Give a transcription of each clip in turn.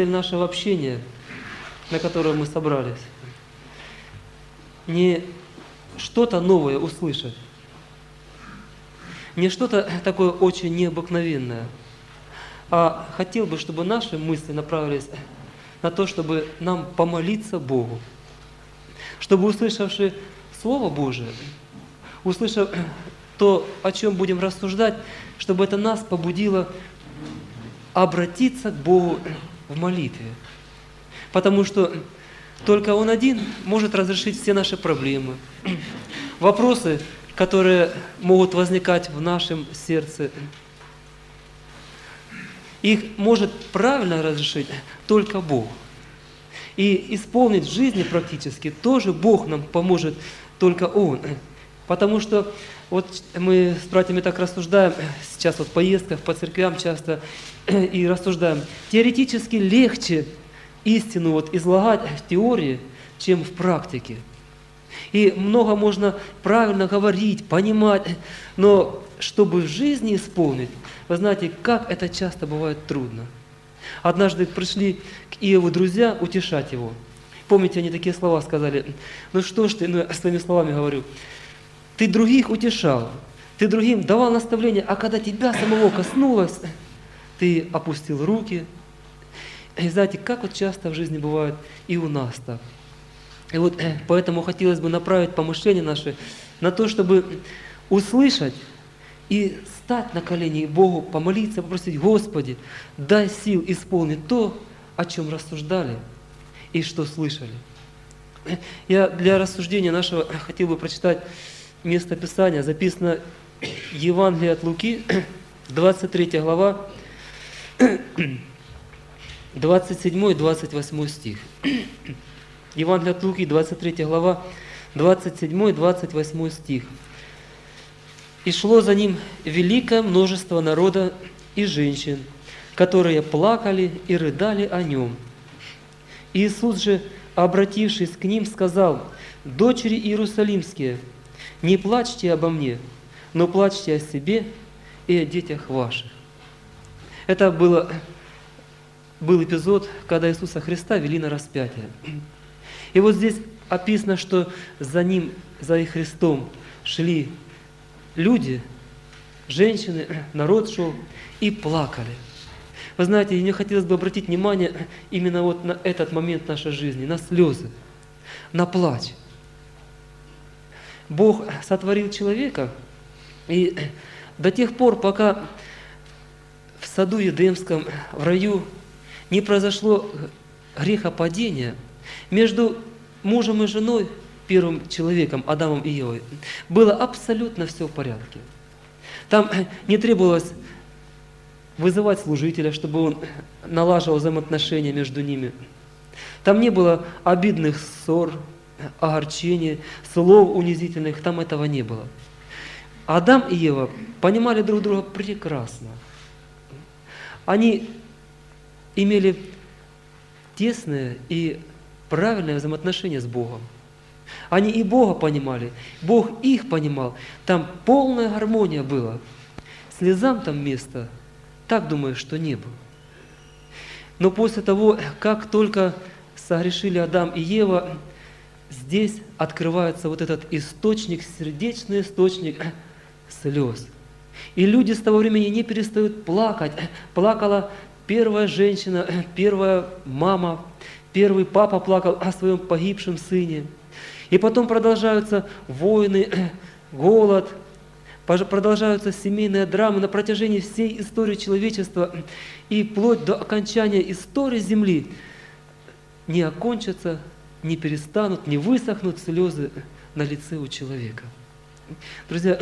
нашего общения, на которое мы собрались, не что-то новое услышать, не что-то такое очень необыкновенное, а хотел бы, чтобы наши мысли направились на то, чтобы нам помолиться Богу, чтобы, услышавши Слово Божие, услышав то, о чем будем рассуждать, чтобы это нас побудило обратиться к Богу в молитве. Потому что только Он один может разрешить все наши проблемы, вопросы, которые могут возникать в нашем сердце. Их может правильно разрешить только Бог. И исполнить в жизни практически тоже Бог нам поможет, только Он. Потому что вот мы с братьями так рассуждаем, сейчас вот в поездках по церквям часто и рассуждаем. Теоретически легче истину вот излагать в теории, чем в практике. И много можно правильно говорить, понимать, но чтобы в жизни исполнить, вы знаете, как это часто бывает трудно. Однажды пришли к Иову друзья утешать его. Помните, они такие слова сказали: ну что ж ты, я своими словами говорю, ты других утешал, ты другим давал наставления, а когда тебя самого коснулось, ты опустил руки. И знаете, как вот часто в жизни бывает и у нас так. И вот поэтому хотелось бы направить помышления наши на то, чтобы услышать и стать на колени Богу, помолиться, попросить: Господи, дай сил исполнить то, о чем рассуждали и что слышали. Я для рассуждения нашего хотел бы прочитать место Писания, записано в Евангелии от Луки, 23 глава, 27-28 стих. Евангелие от Луки, 23 глава, 27-28 стих. «И шло за ним великое множество народа и женщин, которые плакали и рыдали о нем. Иисус же, обратившись к ним, сказал: дочери иерусалимские, не плачьте обо мне, но плачьте о себе и о детях ваших». Это был эпизод, когда Иисуса Христа вели на распятие. И вот здесь описано, что за Ним, за их Христом шли люди, женщины, народ шел и плакали. Вы знаете, мне хотелось бы обратить внимание именно вот на этот момент нашей жизни, на слезы, на плач. Бог сотворил человека, и до тех пор, пока в саду Едемском, в раю, не произошло грехопадения, между мужем и женой, первым человеком, Адамом и Евой, было абсолютно все в порядке. Там не требовалось вызывать служителя, чтобы он налаживал взаимоотношения между ними. Там не было обидных ссор, огорчений, слов унизительных, там этого не было. Адам и Ева понимали друг друга прекрасно. Они имели тесные и правильное взаимоотношение с Богом. Они и Бога понимали, Бог их понимал. Там полная гармония была. Слезам там места, так думаю, что не было. Но после того, как только согрешили Адам и Ева, здесь открывается вот этот источник, сердечный источник слез. И люди с того времени не перестают плакать. Плакала первая женщина, первая мама, первый папа плакал о своем погибшем сыне. И потом продолжаются войны, голод, продолжаются семейные драмы на протяжении всей истории человечества. И вплоть до окончания истории Земли не окончатся, не перестанут, не высохнут слезы на лице у человека. Друзья,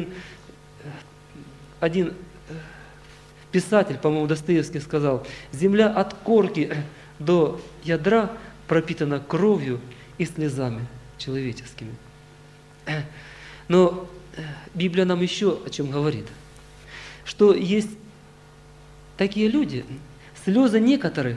один писатель, по-моему, Достоевский сказал: «Земля от корки до ядра пропитана кровью и слезами человеческими». Но Библия нам еще о чем говорит, что есть такие люди, слезы некоторых,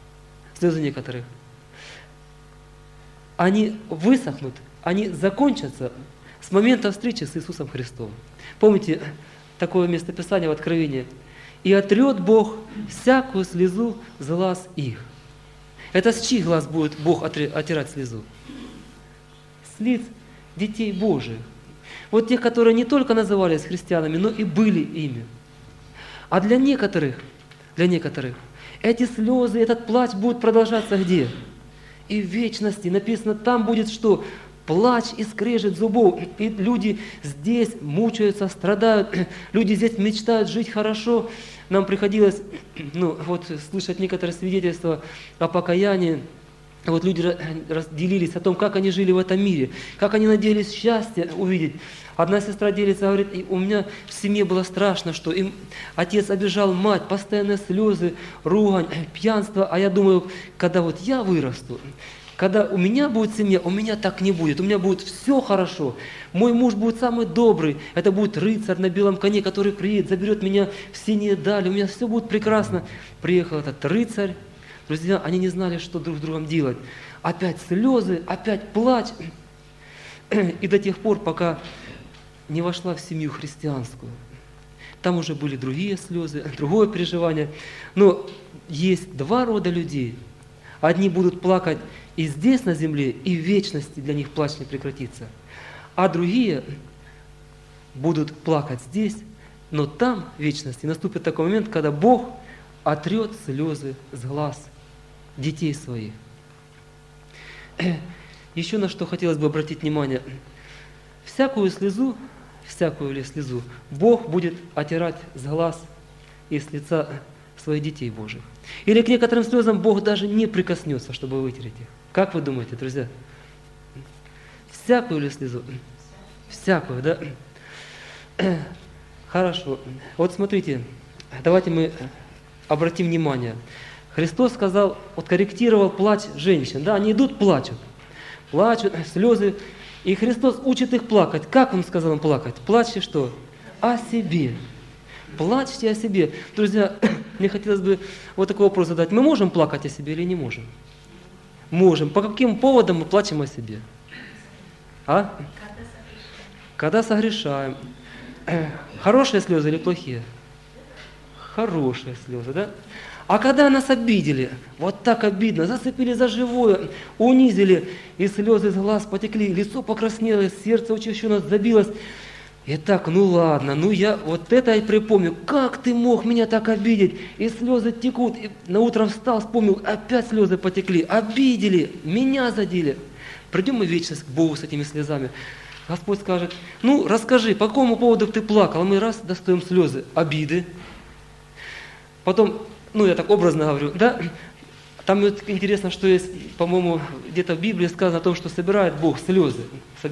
они высохнут, они закончатся с момента встречи с Иисусом Христом. Помните такое местописание в Откровении? и отрет Бог всякую слезу с глаз их». Это с чьих глаз будет Бог отирать слезу? С лиц детей Божьих. Вот тех, которые не только назывались христианами, но и были ими. А для некоторых эти слезы, этот плач будет продолжаться где? И в вечности. Написано, там будет что? Плач и скрежет зубов. И люди здесь мучаются, страдают. Люди здесь мечтают жить хорошо. Нам приходилось слышать некоторые свидетельства о покаянии. Вот люди разделились о том, как они жили в этом мире, как они надеялись счастье увидеть. Одна сестра делится, говорит, у меня в семье было страшно, что им отец обижал мать, постоянные слезы, ругань, пьянство. А я думаю, когда вот я вырасту, когда у меня будет семья, у меня так не будет, у меня будет все хорошо. Мой муж будет самый добрый, это будет рыцарь на белом коне, который приедет, заберет меня в синие дали, у меня все будет прекрасно. Приехал этот рыцарь. Друзья, они не знали, что друг с другом делать. Опять слезы, опять плач. И до тех пор, пока не вошла в семью христианскую. Там уже были другие слезы, другое переживание. Но есть два рода людей. Одни будут плакать и здесь, на земле, и в вечности для них плач не прекратится. А другие будут плакать здесь, но там, в вечности, наступит такой момент, когда Бог отрет слезы с глаз детей своих. Еще на что хотелось бы обратить внимание. Всякую слезу Бог будет отирать с глаз и с лица своих детей Божьих. Или к некоторым слезам Бог даже не прикоснется, чтобы вытереть их. Как вы думаете, друзья? Всякую ли слезу? Всякую, да? Хорошо. Вот смотрите, давайте мы обратим внимание. Христос сказал, корректировал плач женщин. Да, они идут, плачут, слезы. И Христос учит их плакать. Как Он сказал им плакать? Плачьте что? О себе. Плачьте о себе. Друзья, мне хотелось бы вот такой вопрос задать. Мы можем плакать о себе или не можем? Можем. По каким поводам мы плачем о себе? Когда согрешаем. Хорошие слезы или плохие? Хорошие слезы, да? А когда нас обидели, вот так обидно, зацепили за живое, унизили, и слезы из глаз потекли, лицо покраснело, сердце учащенно забилось. И так, ладно, я вот это и припомню, как ты мог меня так обидеть? И слезы текут, и на утро встал, вспомнил, опять слезы потекли, обидели, меня задели. Придем мы в вечность к Богу с этими слезами. Господь скажет, расскажи, по какому поводу ты плакал? А мы раз достаем слезы, обиды. Потом, я так образно говорю, да? Там интересно, что есть, по-моему, где-то в Библии сказано о том, что собирает Бог слезы.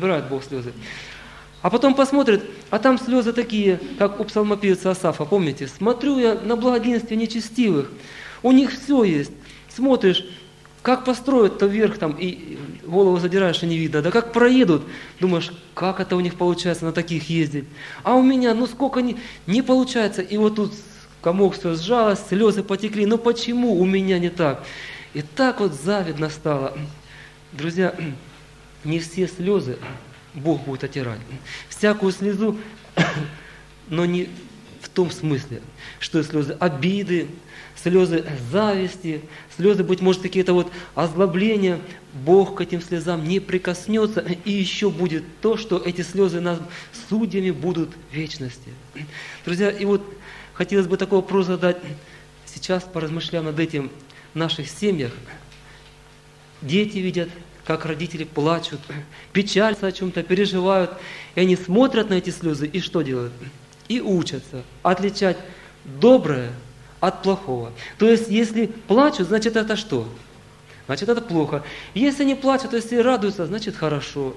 А потом посмотрит, а там слезы такие, как у псалмопевца Асафа, помните? «Смотрю я на благоденствие нечестивых, у них все есть». Смотришь, как построят-то вверх там, и голову задираешь, и не видно. Да как проедут, думаешь, как это у них получается на таких ездить. А у меня, сколько не получается. И вот тут комок все сжалось, слезы потекли. Почему у меня не так? И так вот завидно стало. Друзья, не все слезы Бог будет отирать. Всякую слезу, но не в том смысле, что слезы обиды, слезы зависти, слезы, быть может, какие-то озлобления. Бог к этим слезам не прикоснется. И еще будет то, что эти слезы нас судьями будут в вечности. Друзья, и хотелось бы такой вопрос задать. Сейчас, поразмышляя над этим в наших семьях, дети видят, как родители плачут, печалятся о чем-то, переживают. И они смотрят на эти слезы и что делают? И учатся отличать доброе от плохого. То есть, если плачут, значит это что? Значит это плохо. Если не плачут, если радуются, значит хорошо.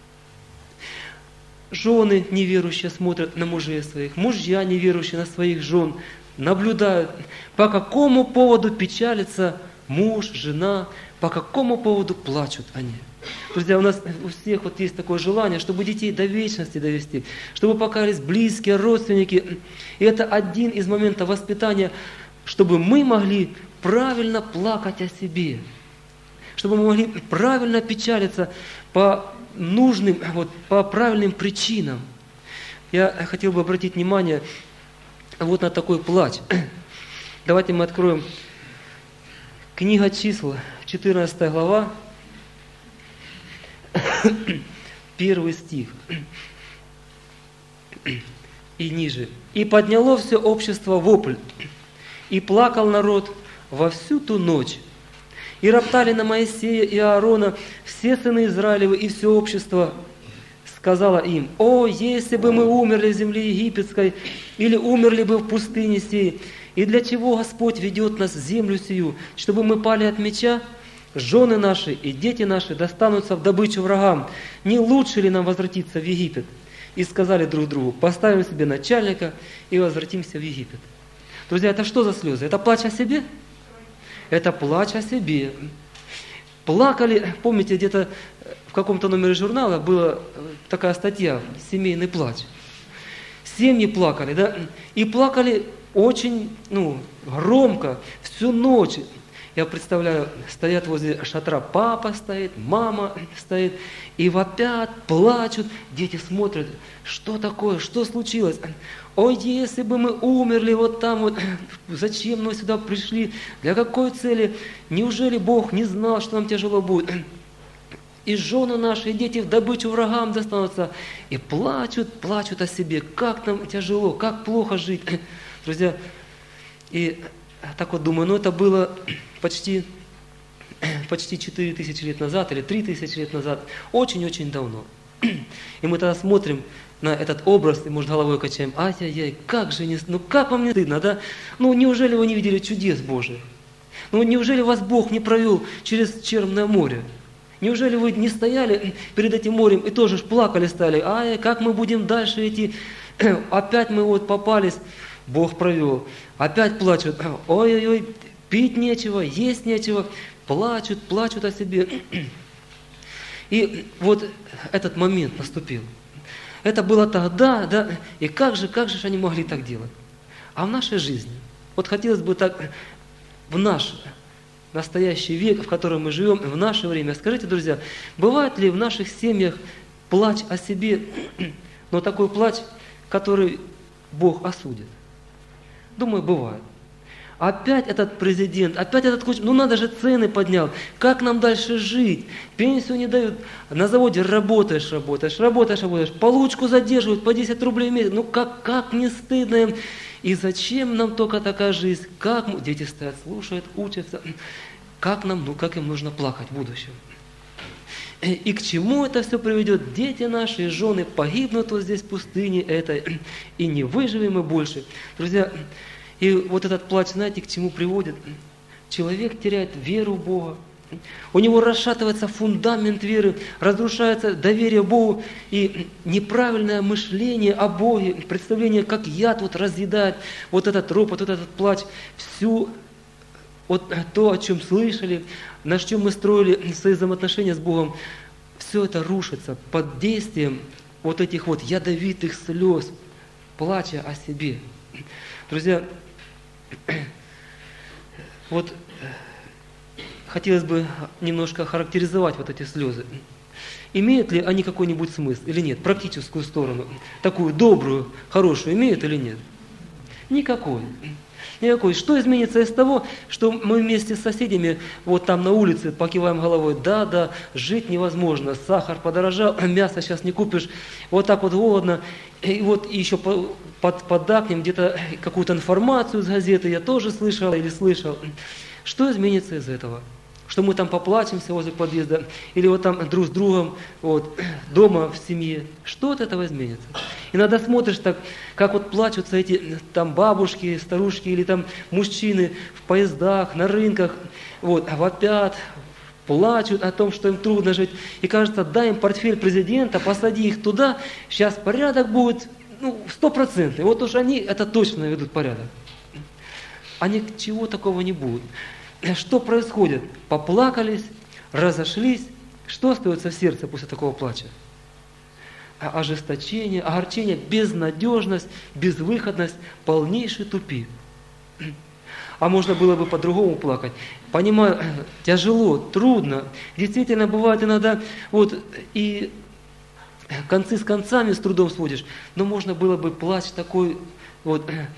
Жены неверующие смотрят на мужей своих, мужья неверующие на своих жен, наблюдают, по какому поводу печалится муж, жена, по какому поводу плачут они. Друзья, у нас у всех есть такое желание, чтобы детей до вечности довести, чтобы покаялись близкие, родственники. И это один из моментов воспитания, чтобы мы могли правильно плакать о себе, чтобы мы могли правильно печалиться по нужным, по правильным причинам. Я хотел бы обратить внимание вот на такой плач. Давайте мы откроем книга Числа, 14 глава, 1 стих и ниже. «И подняло все общество вопль, и плакал народ во всю ту ночь. И роптали на Моисея и Аарона все сыны Израилевы и все общество. Сказала им: о, если бы мы умерли в земле египетской, или умерли бы в пустыне сей, и для чего Господь ведет нас в землю сию, чтобы мы пали от меча? Жены наши и дети наши достанутся в добычу врагам. Не лучше ли нам возвратиться в Египет?» И сказали друг другу: поставим себе начальника и возвратимся в Египет. Друзья, это что за слезы? Это плач о себе? Это плач о себе. Плакали, помните, где-то в каком-то номере журнала была такая статья «Семейный плач». Семьи плакали, да? И плакали очень, громко, всю ночь. Я представляю, стоят возле шатра, папа стоит, мама стоит, и вопят, плачут, дети смотрят, что такое, что случилось? Ой, если бы мы умерли вот там вот, зачем мы сюда пришли, для какой цели? Неужели Бог не знал, что нам тяжело будет? И жены наши, и дети в добычу врагам достанутся, и плачут о себе, как нам тяжело, как плохо жить. Друзья, и так вот думаю, это было почти 4000 лет назад или 3000 лет назад, очень-очень давно. И мы тогда смотрим на этот образ, и, может, головой качаем: ай-яй-яй, как же как вам не стыдно, да? Неужели вы не видели чудес Божьих? Неужели вас Бог не провел через Черное море? Неужели вы не стояли перед этим морем и тоже плакали стали? Ай, как мы будем дальше идти? Опять мы вот попались, Бог провел. Опять плачут: ой-ой-ой, пить нечего, есть нечего. Плачут о себе. И вот этот момент наступил. Это было тогда, да, и как же они могли так делать? А в нашей жизни, вот хотелось бы так, в наш настоящий век, в котором мы живем, в наше время, скажите, друзья, бывает ли в наших семьях плач о себе, но такой плач, который Бог осудит? Думаю, бывает. Опять этот президент, опять этот коуч, надо же, цены поднял. Как нам дальше жить? Пенсию не дают. На заводе работаешь, получку задерживают по 10 рублей в месяц. Как не стыдно им. И зачем нам только такая жизнь? Дети стоят, слушают, учатся. Как им нужно плакать в будущем? И к чему это все приведет? Дети наши и жены погибнут вот здесь в пустыне этой, и не выживем мы больше. Друзья, и вот этот плач, знаете, к чему приводит? Человек теряет веру в Бога, у него расшатывается фундамент веры, разрушается доверие Богу, и неправильное мышление о Боге, представление, как яд разъедает вот этот ропот, вот этот плач, всю вот то, о чем слышали, на чем мы строили свои взаимоотношения с Богом, все это рушится под действием вот этих вот ядовитых слез, плача о себе. Друзья, вот хотелось бы немножко характеризовать вот эти слезы. Имеют ли они какой-нибудь смысл или нет? Практическую сторону, такую добрую, хорошую, имеют или нет? Никакой. Что изменится из того, что мы вместе с соседями вот там на улице покиваем головой: да, жить невозможно, сахар подорожал, мясо сейчас не купишь, вот так вот голодно, и вот еще поддакнем где-то какую-то информацию с газеты, я тоже слышал или слышал. Что изменится из этого? Что мы там поплачемся возле подъезда, или вот там друг с другом, вот, дома в семье. Что от этого изменится? Иногда смотришь так, как вот плачутся эти там бабушки, старушки, или там мужчины в поездах, на рынках, вот, вопят, плачут о том, что им трудно жить. И кажется, дай им портфель президента, посади их туда, сейчас порядок будет, 100%. Вот уж они это точно ведут порядок. А ничего такого не будет. Что происходит? Поплакались, разошлись. Что остается в сердце после такого плача? Ожесточение, огорчение, безнадежность, безвыходность, полнейший тупик. А можно было бы по-другому плакать. Понимаю, тяжело, трудно. Действительно, бывает иногда, вот, и концы с концами с трудом сводишь. Но можно было бы плач такой, вот,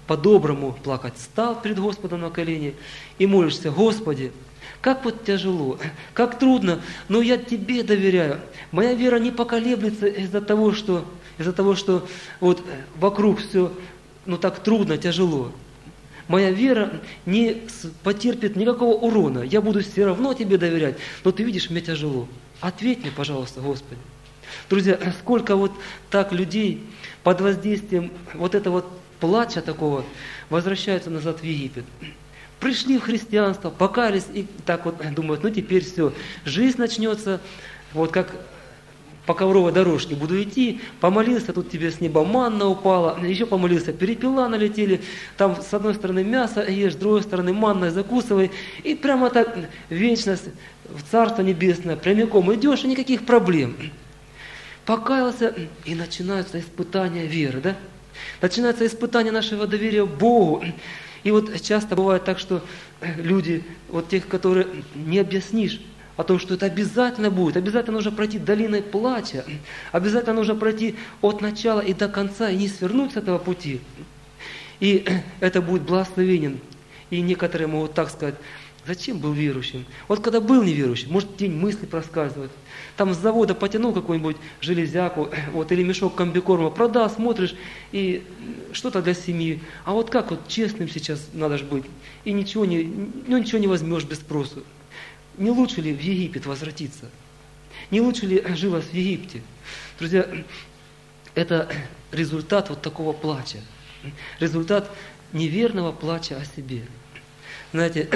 по-доброму плакать, стал перед Господом на колени и молишься: Господи, как вот тяжело, как трудно, но я Тебе доверяю. Моя вера не поколеблется из-за того, что вот вокруг все так трудно, тяжело. Моя вера не потерпит никакого урона. Я буду все равно Тебе доверять. Но Ты видишь, мне тяжело. Ответь мне, пожалуйста, Господи. Друзья, сколько вот так людей под воздействием вот этого плача такого возвращаются назад в Египет. Пришли в христианство, покаялись и так вот думают: теперь все, жизнь начнется, вот как по ковровой дорожке буду идти, помолился, тут тебе с неба манна упала, еще помолился, перепела налетели, там с одной стороны мясо ешь, с другой стороны манной закусывай, и прямо так вечность в Царство Небесное прямиком идешь, и никаких проблем. Покаялся, и начинаются испытания веры, да? Начинается испытание нашего доверия Богу. И вот часто бывает так, что люди, вот тех, которые не объяснишь о том, что это обязательно будет, обязательно нужно пройти долиной плача, обязательно нужно пройти от начала и до конца, и не свернуть с этого пути. И это будет благословением. И некоторые могут так сказать: зачем был верующим? Вот когда был неверующим, может, тень мысли проскальзывает. Там с завода потянул какую-нибудь железяку, вот, или мешок комбикорма, продал, смотришь, и что-то для семьи. А вот как вот честным сейчас надо же быть? И ничего не возьмешь без спросу. Не лучше ли в Египет возвратиться? Не лучше ли жилось в Египте? Друзья, это результат вот такого плача. Результат неверного плача о себе. Знаете,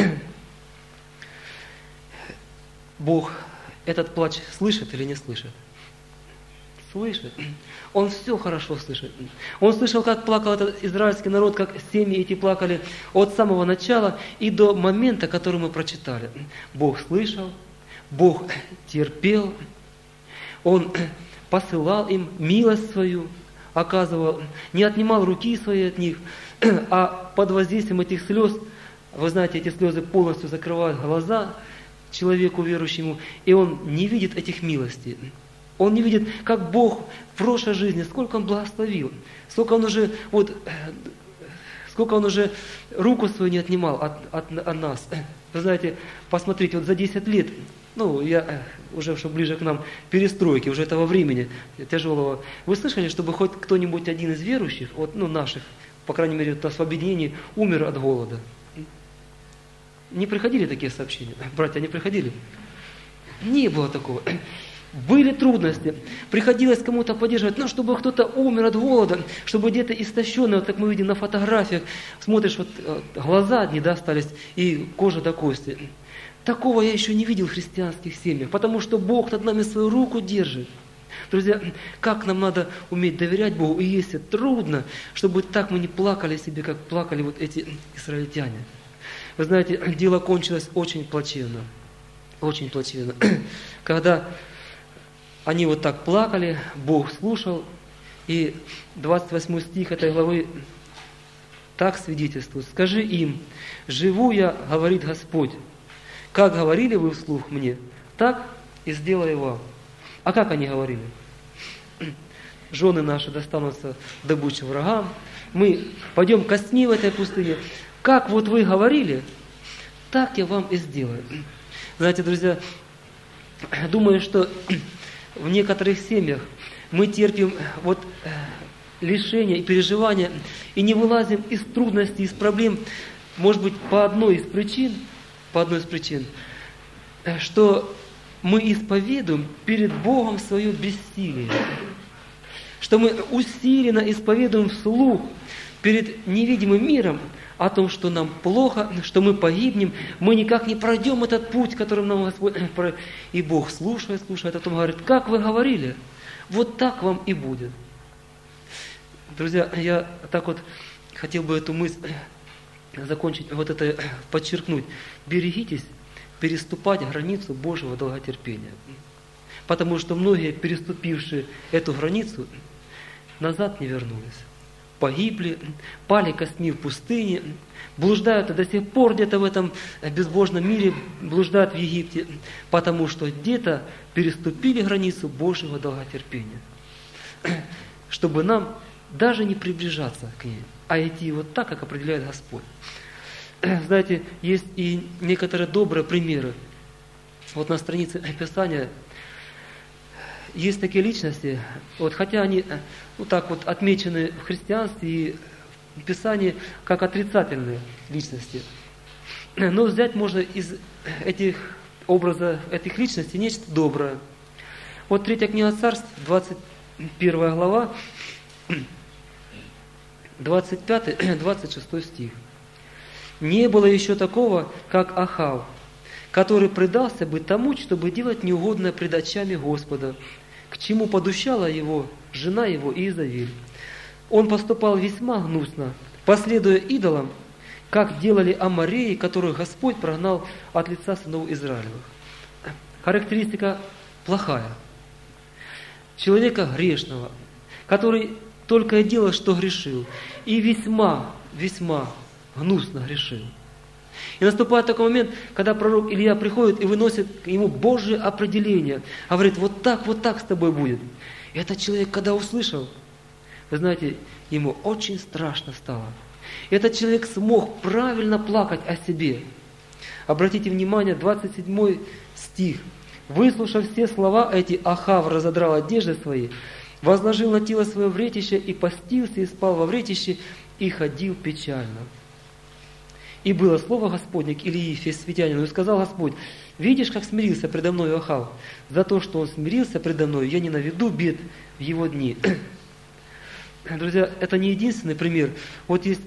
Бог этот плач слышит или не слышит? Слышит. Он все хорошо слышит. Он слышал, как плакал этот израильский народ, как семьи эти плакали от самого начала и до момента, который мы прочитали. Бог слышал, Бог терпел, Он посылал им милость свою, оказывал, не отнимал руки свои от них, а под воздействием этих слез, вы знаете, эти слезы полностью закрывают глаза человеку верующему, и он не видит этих милостей. Он не видит, как Бог в прошлой жизни, сколько Он благословил, сколько Он уже руку свою не отнимал от нас. Вы знаете, посмотрите, вот за 10 лет, я уже, что ближе к нам, перестройки, уже этого времени тяжелого, вы слышали, чтобы хоть кто-нибудь один из верующих, наших, по крайней мере, в объединении, умер от голода? Не приходили такие сообщения? Братья, не приходили? Не было такого. Были трудности. Приходилось кому-то поддерживать, чтобы кто-то умер от голода, чтобы где-то истощенный, вот как мы видим на фотографиях, смотришь, вот глаза одни, остались, и кожа до кости. Такого я еще не видел в христианских семьях, потому что Бог над нами свою руку держит. Друзья, как нам надо уметь доверять Богу, и если трудно, чтобы так мы не плакали себе, как плакали вот эти израильтяне. Вы знаете, дело кончилось очень плачевно. Очень плачевно. Когда они вот так плакали, Бог слушал, и 28 стих этой главы так свидетельствует: «Скажи им, живу я, говорит Господь, как говорили вы вслух мне, так и сделаю вам». А как они говорили? Жены наши достанутся добычу врагам, мы пойдем костьми в этой пустыне. Как вот вы говорили, так я вам и сделаю. Знаете, друзья, думаю, что в некоторых семьях мы терпим лишения и переживания и не вылазим из трудностей, из проблем, может быть, по одной из причин, что мы исповедуем перед Богом свое бессилие, что мы усиленно исповедуем вслух перед невидимым миром о том, что нам плохо, что мы погибнем, мы никак не пройдем этот путь, которым нам Господь... И Бог слушает, а потом говорит: как вы говорили, вот так вам и будет. Друзья, я так вот хотел бы эту мысль закончить, подчеркнуть. Берегитесь переступать границу Божьего долготерпения. Потому что многие, переступившие эту границу, назад не вернулись. Погибли, пали костьми в пустыне, блуждают и до сих пор где-то в этом безбожном мире, блуждают в Египте, потому что где-то переступили границу Божьего долготерпения. Чтобы нам даже не приближаться к ней. а идти вот так, как определяет Господь. Знаете, есть и некоторые добрые примеры. Вот на странице Писания есть такие личности, вот, хотя они вот так вот отмечены в христианстве и в Писании как отрицательные личности. Но взять можно из этих образов, этих личностей нечто доброе. Вот 3 книга Царств, 21 глава, 25-26 стих. «Не было еще такого, как Ахав, который предался бы тому, чтобы делать неугодное пред очами Господа, к чему подущала его жена его Иезавель. Он поступал весьма гнусно, последуя идолам, как делали амореи, которых Господь прогнал от лица сынов Израилевых». Характеристика плохая. Человека грешного, который только и делал, что грешил, и весьма, весьма гнусно грешил. И наступает такой момент, когда пророк Илья приходит и выносит ему Божие определение. Говорит, вот так с тобой будет. И этот человек, когда услышал, вы знаете, ему очень страшно стало. И этот человек смог правильно плакать о себе. Обратите внимание, 27 стих. «Выслушав все слова эти, Ахав разодрал одежды свои, возложил на тело свое вретище и постился, и спал во вретище, и ходил печально. И было слово Господне к Илии Фесвитянину, и сказал Господь, видишь, как смирился предо мною Ахав? За то, что он смирился предо мною, я не наведу бед в его дни». Друзья, это не единственный пример. Вот есть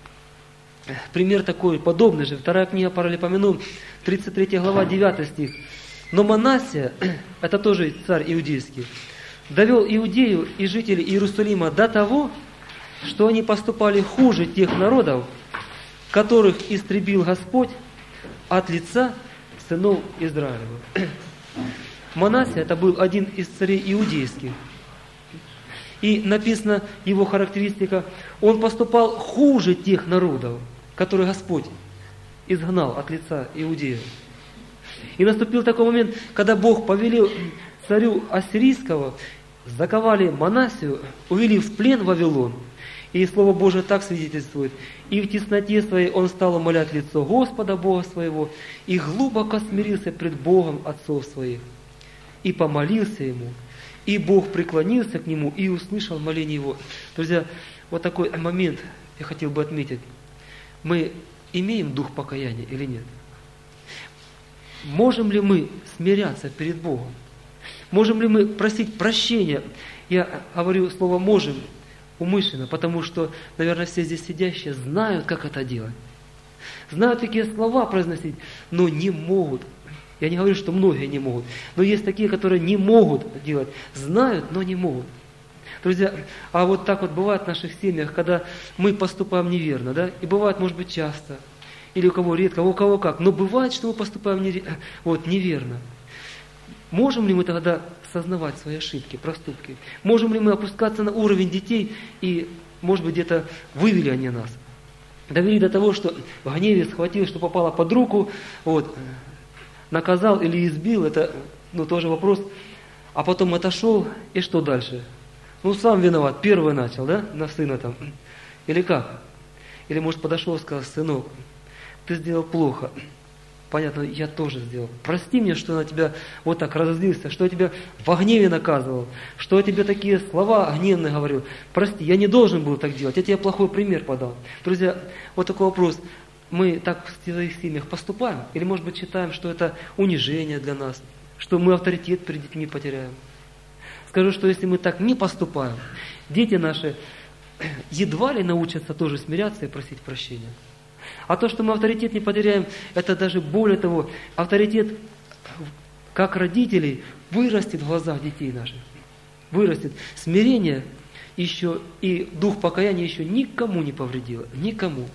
пример такой, подобный же. 2 книга Паралипоменон, 33 глава, 9 стих. «Но Манассия, это тоже царь иудейский, довел Иудею и жителей Иерусалима до того, что они поступали хуже тех народов, которых истребил Господь от лица сынов Израилевых». Манассия это был один из царей иудейских. И написано его характеристика, он поступал хуже тех народов, которые Господь изгнал от лица Иудеев. И наступил такой момент, когда Бог повелел царю ассирийского, заковали Манассию, увели в плен в Вавилон. И Слово Божие так свидетельствует. «И в тесноте своей он стал умолять лицо Господа Бога своего, и глубоко смирился пред Богом отцов своих, и помолился ему, и Бог преклонился к нему, и услышал моление его». Друзья, вот такой момент я хотел бы отметить. Мы имеем дух покаяния или нет? Можем ли мы смиряться перед Богом? Можем ли мы просить прощения? Я говорю слово «можем» умышленно, потому что, наверное, все здесь сидящие знают, как это делать. Знают, какие слова произносить, но не могут. Я не говорю, что многие не могут, но есть такие, которые не могут делать. Знают, но не могут. Друзья, а вот так вот бывает в наших семьях, когда мы поступаем неверно, да? И бывает, может быть, часто. Или у кого редко, у кого как. Но бывает, что мы поступаем неверно. Можем ли мы тогда сознавать свои ошибки, проступки? Можем ли мы опускаться на уровень детей и, может быть, где-то вывели они нас? Довели до того, что в гневе схватил, что попало под руку, наказал или избил, это тоже вопрос. А потом отошел, и что дальше? Сам виноват, первый начал, да, на сына там. Или как? Или, может, подошел и сказал, сынок, ты сделал плохо. Понятно, я тоже сделал. Прости мне, что я на тебя вот так разозлился, что я тебя в гневе наказывал, что я тебе такие слова гневные говорил. Прости, я не должен был так делать, я тебе плохой пример подал. Друзья, вот такой вопрос. Мы так в своих семьях поступаем? Или, может быть, считаем, что это унижение для нас, что мы авторитет перед детьми потеряем? Скажу, что если мы так не поступаем, дети наши едва ли научатся тоже смиряться и просить прощения. А то, что мы авторитет не потеряем, это даже более того, авторитет, как родителей, вырастет в глазах детей наших. Вырастет. Смирение еще и дух покаяния еще никому не повредило. Никому.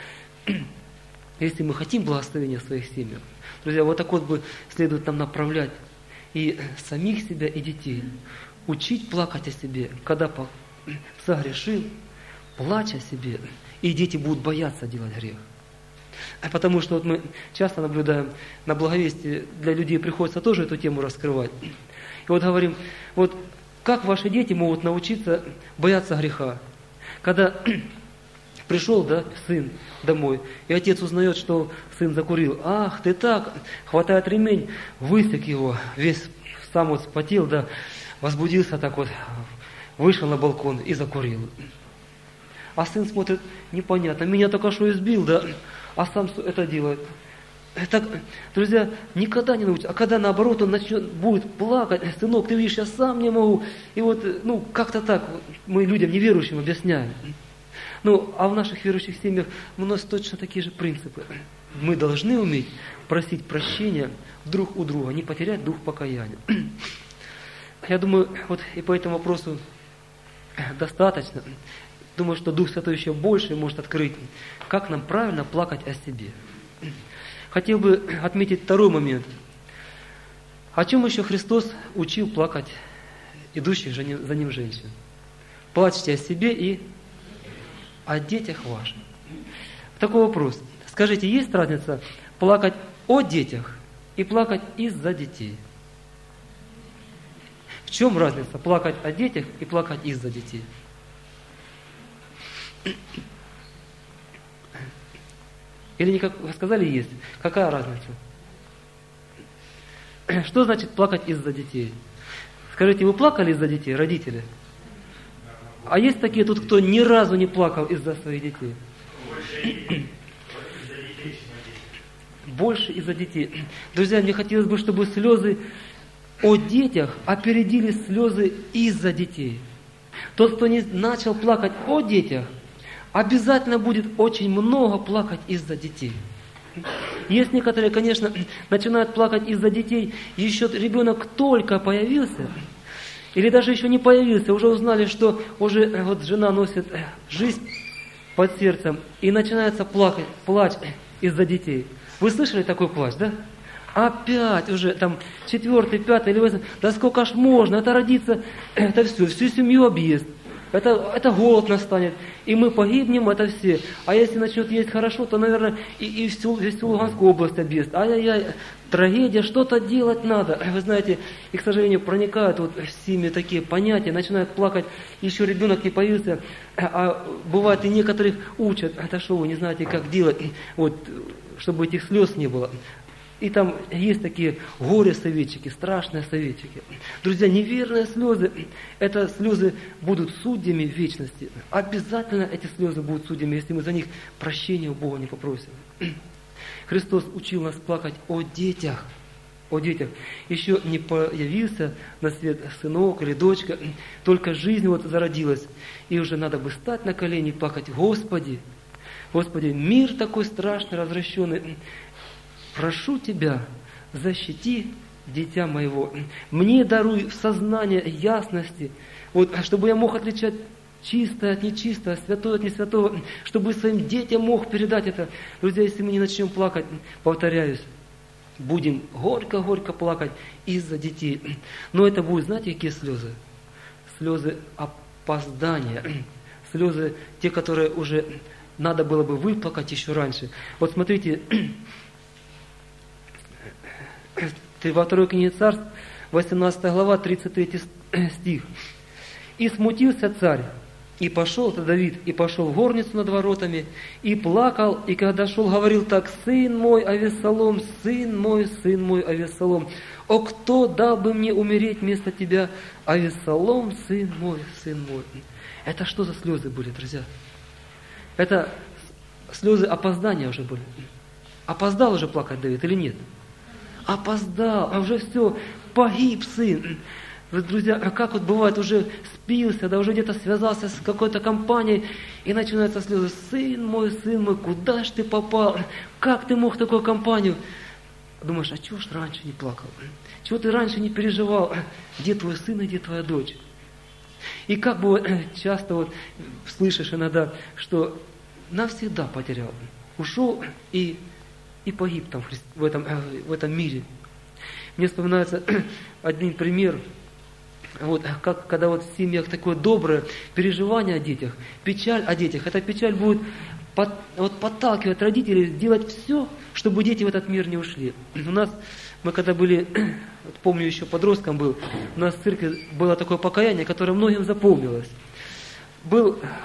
Если мы хотим благословения в своих семьях. Друзья, вот так вот бы следует нам направлять и самих себя, и детей. Учить плакать о себе, когда согрешил, плачь о себе, и дети будут бояться делать грех. Потому что мы часто наблюдаем на благовестии, для людей приходится тоже эту тему раскрывать. И говорим, как ваши дети могут научиться бояться греха? Когда Пришел, да, сын домой, и отец узнает, что сын закурил. Ах, ты так, хватает ремень, высек его, весь сам вот вспотел, да, возбудился так вот, вышел на балкон и закурил. А сын смотрит, непонятно, меня только что избил, да, а сам это делает. Так, друзья, никогда не научится. А когда наоборот он будет плакать, сынок, ты видишь, я сам не могу. И вот, как-то так мы людям неверующим объясняем. А в наших верующих семьях у нас точно такие же принципы. Мы должны уметь просить прощения друг у друга, не потерять дух покаяния. Я думаю, вот и по этому вопросу достаточно. Думаю, что Дух Святой еще больше может открыть, как нам правильно плакать о себе. Хотел бы отметить второй момент. О чем еще Христос учил плакать идущих за Ним женщин? Плачьте о себе и о детях ваших. Такой вопрос. Скажите, есть разница плакать о детях и плакать из-за детей? В чем разница плакать о детях и плакать из-за детей? Или, как вы сказали, есть? Какая разница? Что значит плакать из-за детей? Скажите, вы плакали из-за детей, родители? А есть такие тут, кто ни разу не плакал из-за своих детей? Больше из-за детей. Друзья, мне хотелось бы, чтобы слезы о детях опередили слезы из-за детей. Тот, кто не начал плакать о детях, обязательно будет очень много плакать из-за детей. Есть некоторые, конечно, начинают плакать из-за детей, еще ребенок только появился, или даже еще не появился, уже узнали, что уже вот жена носит жизнь под сердцем, и начинается плач из-за детей. Вы слышали такой плач, да? Опять уже там 4-й, 5-й или 8-й, да сколько ж можно, это родится, это все, всю семью объест. Это голод настанет, и мы погибнем, это все. А если начнет есть хорошо, то, наверное, и всю Луганскую область объест. Ай-яй-яй, трагедия, что-то делать надо. Вы знаете, и, к сожалению, проникают вот в семьи такие понятия, начинают плакать, еще ребенок не появился, а бывает и некоторых учат, это что, вы не знаете, как делать, вот, чтобы этих слез не было. И там есть такие горе-советчики, страшные советчики. Друзья, неверные слезы, это слезы будут судьями вечности. Обязательно эти слезы будут судьями, если мы за них прощения у Бога не попросим. Христос учил нас плакать о детях. О детях. Еще не появился на свет сынок или дочка, только жизнь вот зародилась. И уже надо бы стать на колени и плакать: Господи, Господи, мир такой страшный, развращенный. Прошу Тебя, защити дитя моего. Мне даруй сознание ясности, вот, чтобы я мог отличать чистое от нечистого, святое от несвятого, чтобы своим детям мог передать это. Друзья, если мы не начнем плакать, повторяюсь, будем горько-горько плакать из-за детей. Но это будут, знаете, какие слезы? Слезы опоздания, слезы, те, которые уже надо было бы выплакать еще раньше. Вот смотрите, во второй книге Царств, 18 глава, 33 стих. «И смутился царь, и пошел, это Давид, и пошел в горницу над воротами, и плакал, и когда шел, говорил так: сын мой Авессалом, сын мой Авессалом, о, кто дал бы мне умереть вместо тебя, Авессалом, сын мой, сын мой». Это что за слезы были, друзья? Это слезы опоздания уже были. Опоздал уже плакать Давид или нет? Опоздал, а уже все, погиб сын. Друзья, как вот бывает, уже спился, да уже где-то связался с какой-то компанией, и начинаются слезы: сын мой, куда ж ты попал? Как ты мог в такую компанию? Думаешь, а чего ж раньше не плакал? Чего ты раньше не переживал? Где твой сын и где твоя дочь? И как бы часто вот слышишь иногда, что навсегда потерял, ушел и погиб там в этом мире. Мне вспоминается один пример, вот, как, когда вот в семьях такое доброе переживание о детях, печаль о детях, эта печаль будет подталкивать родителей делать все, чтобы дети в этот мир не ушли. У нас, мы когда были, вот помню, еще подростком был, у нас в церкви было такое покаяние, которое многим запомнилось. Был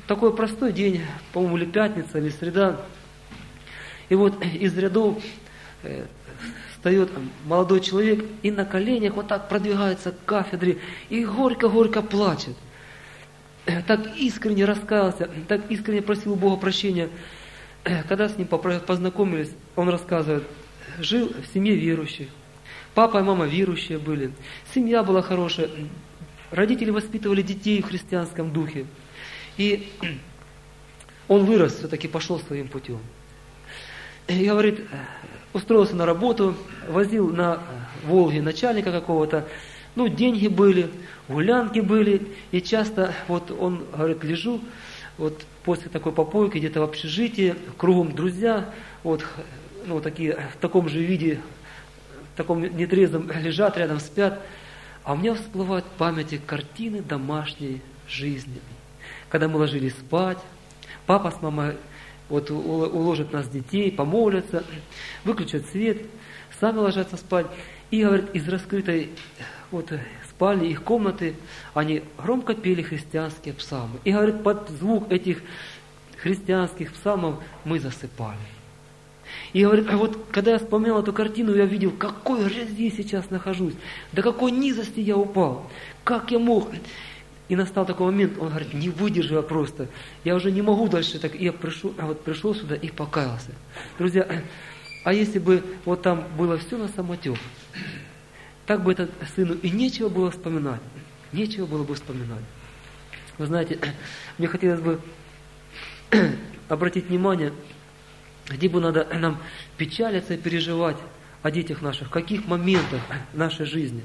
такой простой день, по-моему, или пятница, или среда. И вот из рядов встает молодой человек и на коленях вот так продвигается к кафедре и горько-горько плачет. Так искренне раскаялся, так искренне просил у Бога прощения. Когда с ним познакомились, он рассказывает, жил в семье верующих. Папа и мама верующие были. Семья была хорошая. Родители воспитывали детей в христианском духе. И он вырос, все-таки пошел своим путем. И говорит, устроился на работу, возил на Волге начальника какого-то. Ну, деньги были, гулянки были. И часто, вот он, говорит, лежу, вот после такой попойки где-то в общежитии, кругом друзья, вот, ну, такие, в таком же виде, в таком нетрезвом лежат, рядом спят. А у меня всплывают в памяти картины домашней жизни. Когда мы ложились спать, папа с мамой вот уложат нас детей, помолятся, выключат свет, сами ложатся спать. И, говорит, из раскрытой вот спальни, их комнаты, они громко пели христианские псалмы. И, говорит, под звук этих христианских псалмов мы засыпали. И говорит, а вот когда я вспоминал эту картину, я видел, в какой грязи сейчас нахожусь, до какой низости я упал, как я мог. И настал такой момент, он говорит, не выдержал просто, я уже не могу дальше так. И я пришел сюда и покаялся. Друзья, а если бы вот там было все на самотек, так бы этот сыну и нечего было вспоминать, нечего было бы вспоминать. Вы знаете, мне хотелось бы обратить внимание, где бы надо нам печалиться и переживать о детях наших, в каких моментах нашей жизни.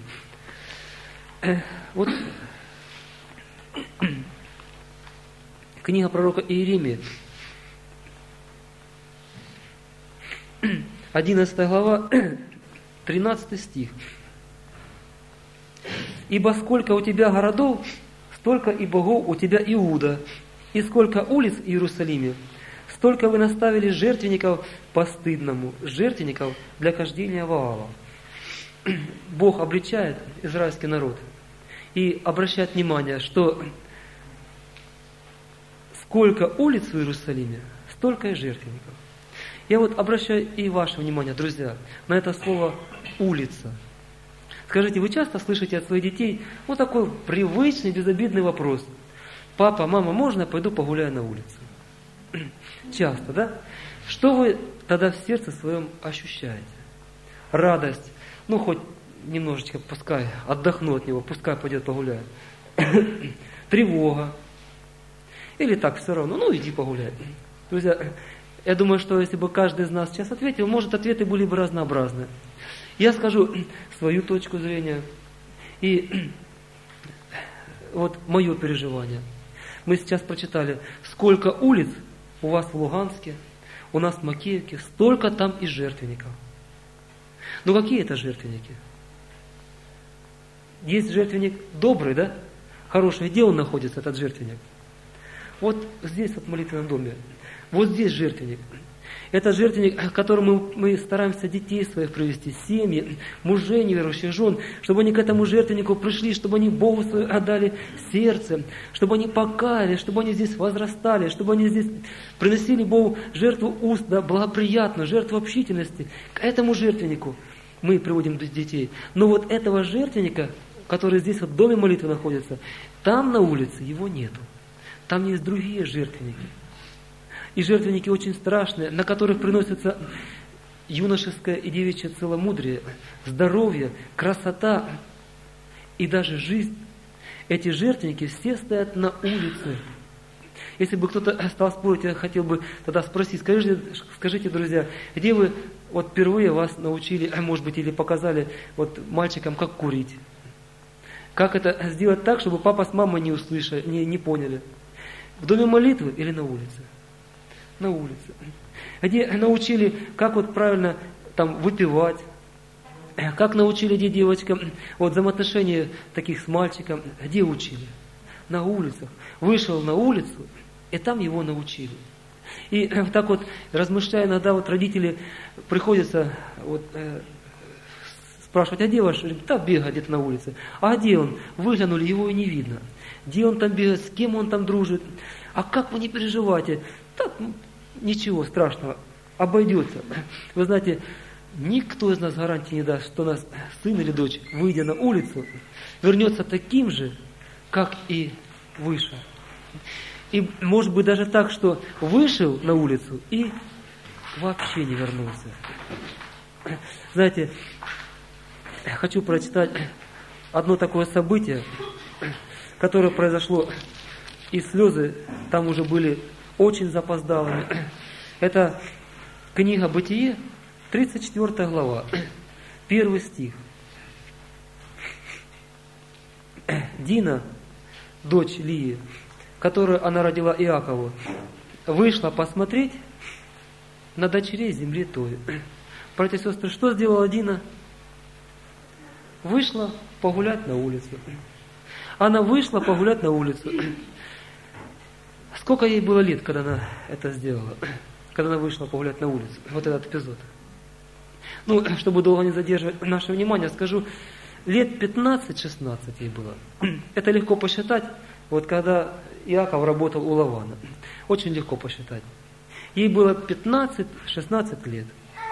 Вот книга пророка Иеремии, 11 глава, 13 стих. «Ибо сколько у тебя городов, столько и богов у тебя Иуда, и сколько улиц в Иерусалиме, столько вы наставили жертвенников постыдному, жертвенников для хождения Ваала». Бог обличает израильский народ и обращает внимание, что сколько улиц в Иерусалиме, столько и жертвенников. Я вот обращаю и ваше внимание, друзья, на это слово «улица». Скажите, вы часто слышите от своих детей вот такой привычный, безобидный вопрос: «Папа, мама, можно я пойду погуляю на улице?» Часто, да? Что вы тогда в сердце своем ощущаете? Радость, ну хоть немножечко, пускай отдохну от него, пускай пойдет погуляет. Тревога. Или так все равно, ну иди погуляй. Друзья, я думаю, что если бы каждый из нас сейчас ответил, может, ответы были бы разнообразны. Я скажу свою точку зрения и вот мое переживание. Мы сейчас прочитали, сколько улиц у вас в Луганске, у нас в Макеевке, столько там и жертвенников. Ну какие это жертвенники? Есть жертвенник добрый, да? Хороший, где он находится, этот жертвенник? Вот здесь, вот в молитвенном доме. Вот здесь жертвенник. Это жертвенник, к которому мы стараемся детей своих привести, семьи, мужей неверующих, жен, чтобы они к этому жертвеннику пришли, чтобы они Богу свою отдали сердце, чтобы они покаялись, чтобы они здесь возрастали, чтобы они здесь приносили Богу жертву уст, да, благоприятную, жертву общительности. К этому жертвеннику мы приводим детей. Но вот этого жертвенника, который здесь вот в доме молитвы находится, там на улице его нету. Там есть другие жертвенники. И жертвенники очень страшные, на которых приносится юношеское и девичье целомудрие, здоровье, красота и даже жизнь. Эти жертвенники все стоят на улице. Если бы кто-то стал спорить, я хотел бы тогда спросить, скажите, друзья, где вы вот впервые вас научили, может быть, или показали вот мальчикам, как курить? Как это сделать так, чтобы папа с мамой не услышали, не поняли? В доме молитвы или на улице? На улице. Где научили, как вот правильно там выпивать, как научили девочкам вот взаимоотношения таких с мальчиком, где учили? На улицах. Вышел на улицу, и там его научили. И так вот, размышляя, иногда вот родители приходится вот, спрашивать, а где ваш? Да, бегает где-то на улице. А где он? Выглянули, его и не видно. Где он там бегает, с кем он там дружит? А как вы не переживаете? Так, ничего страшного, обойдется. Вы знаете, никто из нас гарантии не даст, что нас сын или дочь, выйдя на улицу, вернется таким же, как и вышел. И может быть даже так, что вышел на улицу и вообще не вернулся. Знаете, хочу прочитать одно такое событие, которое произошло, и слезы там уже были очень запоздалыми. Это книга «Бытие», 34 глава, 1 стих. Дина, дочь Лии, которую она родила Иакову, вышла посмотреть на дочерей земли той. Братья и сестры, что сделала Дина? Вышла погулять на улицу. Она вышла погулять на улицу. Сколько ей было лет, когда она это сделала? Когда она вышла погулять на улицу? Вот этот эпизод. Ну, чтобы долго не задерживать наше внимание, скажу, лет 15-16 ей было. Это легко посчитать, вот когда Иаков работал у Лавана. Очень легко посчитать. Ей было 15-16 лет.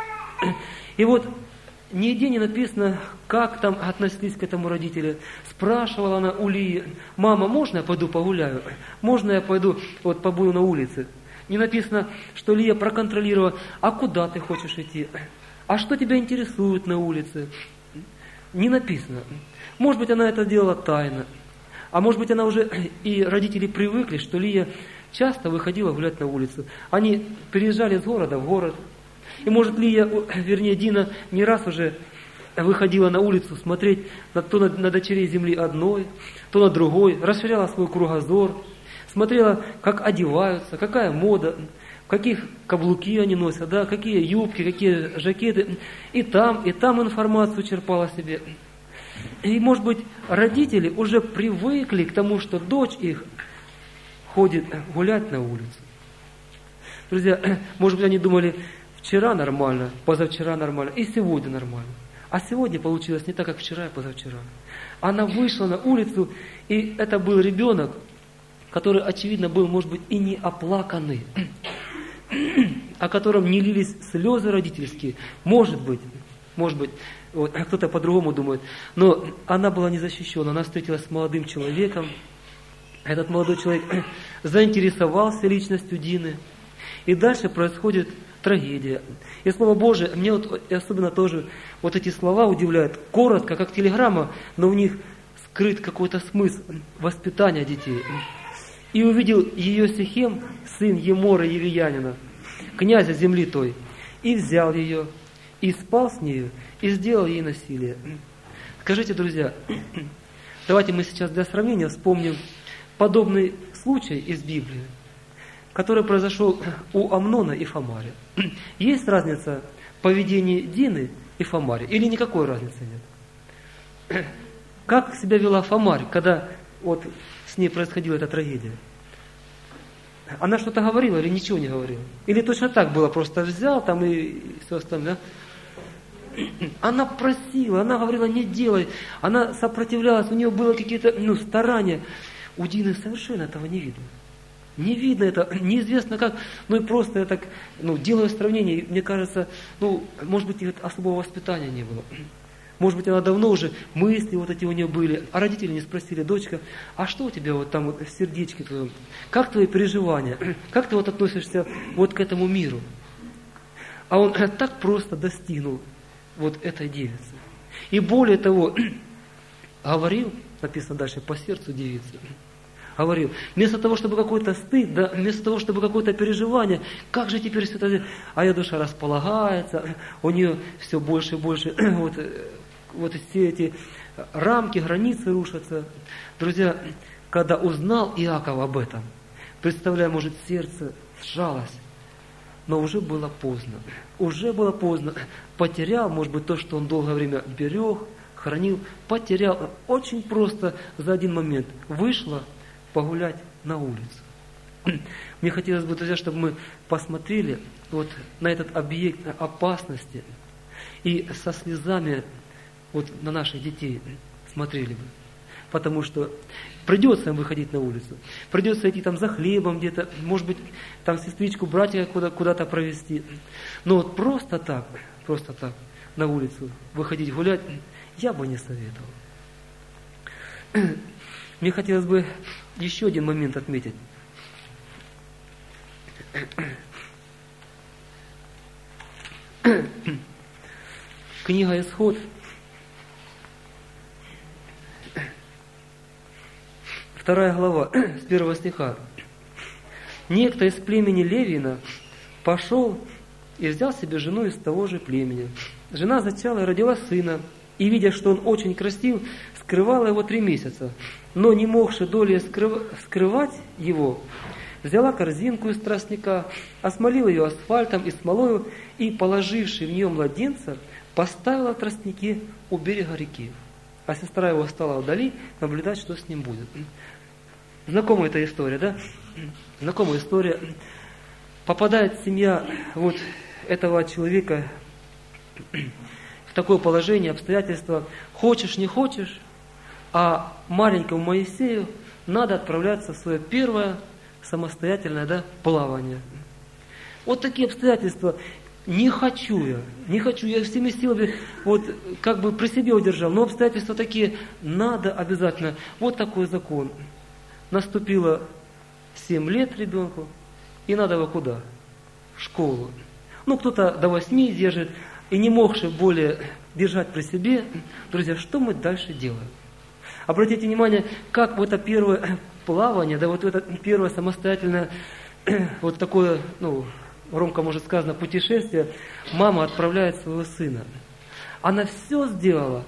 И вот нигде не написано, как там относились к этому родители. Спрашивала она у Лии: мама, можно я пойду погуляю? Можно я пойду вот побуду на улице? Не написано, что Лия проконтролировала: а куда ты хочешь идти? А что тебя интересует на улице? Не написано. Может быть, она это делала тайно. А может быть, она уже, и родители привыкли, что Лия часто выходила гулять на улицу. Они переезжали из города в город. И может Лия, вернее Дина, не раз уже выходила на улицу смотреть то на дочерей земли одной, то на другой, расширяла свой кругозор, смотрела, как одеваются, какая мода, каких каблуки они носят, да, какие юбки, какие жакеты. И там информацию черпала себе. И, может быть, родители уже привыкли к тому, что дочь их ходит гулять на улицу. Друзья, может быть, они думали: вчера нормально, позавчера нормально, и сегодня нормально. А сегодня получилось не так, как вчера и позавчера. Она вышла на улицу, и это был ребенок, который, очевидно, был, может быть, и не оплаканный, о котором не лились слезы родительские. Может быть, вот, кто-то по-другому думает. Но она была не защищена, она встретилась с молодым человеком. Этот молодой человек заинтересовался личностью Дины. И дальше происходит трагедия. И Слово Божие, мне вот особенно тоже вот эти слова удивляют. Коротко, как телеграмма, но в них скрыт какой-то смысл воспитания детей. И увидел ее Сихем, сын Емора Евиянина, князя земли той, и взял ее, и спал с нею, и сделал ей насилие. Скажите, друзья, давайте мы сейчас для сравнения вспомним подобный случай из Библии, который произошел у Амнона и Фамари. Есть разница в поведении Дины и Фамари? Или никакой разницы нет? Как себя вела Фамарь, когда вот с ней происходила эта трагедия? Она что-то говорила или ничего не говорила? Или точно так было, просто взял там и все остальное? Она просила, она говорила: не делай. Она сопротивлялась, у нее было какие-то старания. У Дины совершенно этого не видно. Не видно это, неизвестно как, и просто я так, делаю сравнение, и мне кажется, может быть, и особого воспитания не было. Может быть, она давно уже, мысли вот эти у нее были, а родители не спросили: дочка, а что у тебя вот там вот в сердечке твоем? Как твои переживания? Как ты вот относишься вот к этому миру? А он так просто достигнул вот этой девицы. И более того, говорил, написано дальше, по сердцу девицы, говорил, вместо того, чтобы какой-то стыд, да, вместо того, чтобы какое-то переживание, как же теперь все это, а ее душа располагается, у нее все больше и больше вот все эти рамки, границы рушатся. Друзья, когда узнал Иаков об этом, представляю, может, сердце сжалось, но уже было поздно. Уже было поздно. Потерял, может быть, то, что он долгое время берег, хранил, потерял. Очень просто за один момент вышла погулять на улицу. Мне хотелось бы, друзья, чтобы мы посмотрели вот на этот объект опасности и со слезами вот на наших детей смотрели бы. потому что придется им выходить на улицу, придется идти там за хлебом где-то, может быть, там сестричку, братья куда-то провести. Но вот просто так на улицу выходить гулять я бы не советовал. Мне хотелось бы еще один момент отметить. Книга «Исход», 2 глава, с 1 стиха. «Некто из племени Левина пошел и взял себе жену из того же племени. Жена зачала и родила сына, и, видя, что он очень красив, скрывала его 3 месяца. Но, не могши долей скрывать его, взяла корзинку из тростника, осмолила ее асфальтом и смолою, и, положивши в нее младенца, поставила в тростнике у берега реки. А сестра его стала вдали наблюдать, что с ним будет». Знакомая эта история, да? Знакомая история. Попадает семья вот этого человека в такое положение, обстоятельства. Хочешь, не хочешь, а маленькому Моисею надо отправляться в свое первое самостоятельное плавание. Вот такие обстоятельства. Не хочу я всеми силами вот как бы при себе удержал, но обстоятельства такие, надо обязательно. Вот такой закон. Наступило 7 лет ребенку, и надо его куда? В школу. Ну, кто-то до 8 держит, и не могши более держать при себе. Друзья, что мы дальше делаем? Обратите внимание, как в это первое плавание, да, вот это первое самостоятельное, вот такое, ну, громко может сказано, путешествие, мама отправляет своего сына. Она все сделала.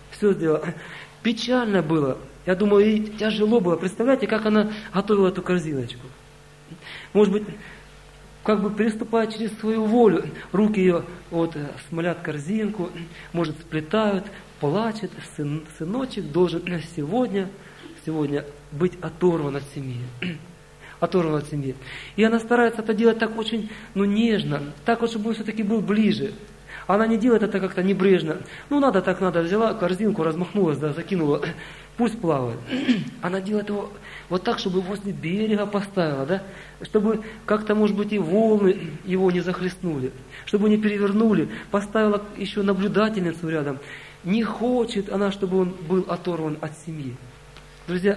Печально было. Я думаю, и тяжело было. Представляете, как она готовила эту корзиночку. Может быть, как бы переступая через свою волю, руки ее вот смолят корзинку, может, сплетают, плачет. Сыночек должен сегодня быть оторван от семьи. Оторван от семьи. И она старается это делать так очень, нежно, так вот, чтобы он все-таки был ближе. Она не делает это как-то небрежно. Надо, взяла корзинку, размахнулась, да, закинула, пусть плавает. Она делает его вот так, чтобы возле берега поставила, да, чтобы как-то, может быть, и волны его не захлестнули, чтобы не перевернули, поставила еще наблюдательницу рядом. Не хочет она, чтобы он был оторван от семьи. Друзья,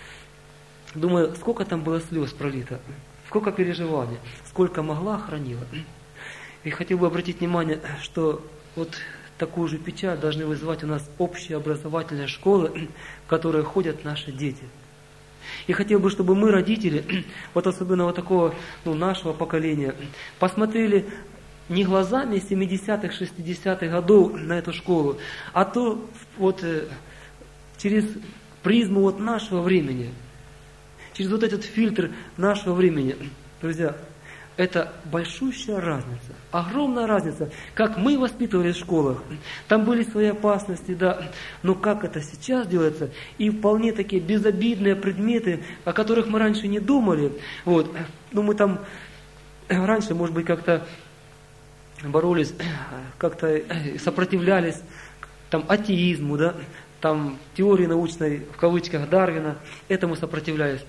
думаю, сколько там было слез пролито, сколько переживаний, сколько могла, хранила. И хотел бы обратить внимание, что вот такую же печаль должны вызывать у нас общеобразовательные школы, в которые ходят наши дети. И хотел бы, чтобы мы, родители, вот особенно вот такого нашего поколения, посмотрели не глазами 70-х, 60-х годов на эту школу, а то вот через призму вот нашего времени, через вот этот фильтр нашего времени. Друзья, это большущая разница, огромная разница. Как мы воспитывались в школах, там были свои опасности, да, но как это сейчас делается, и вполне такие безобидные предметы, о которых мы раньше не думали, вот, мы там раньше, может быть, как-то боролись, как-то сопротивлялись там атеизму, да, там теории научной, в кавычках, Дарвина, этому сопротивлялись.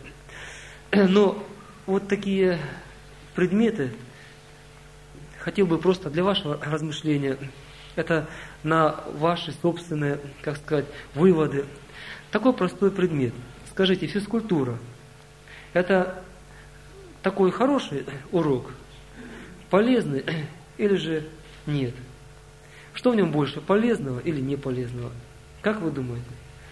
Но вот такие предметы, хотел бы просто для вашего размышления, это на ваши собственные, как сказать, выводы. Такой простой предмет. Скажите, физкультура – это такой хороший урок, полезный или же нет? Что в нем больше, полезного или не полезного? Как вы думаете?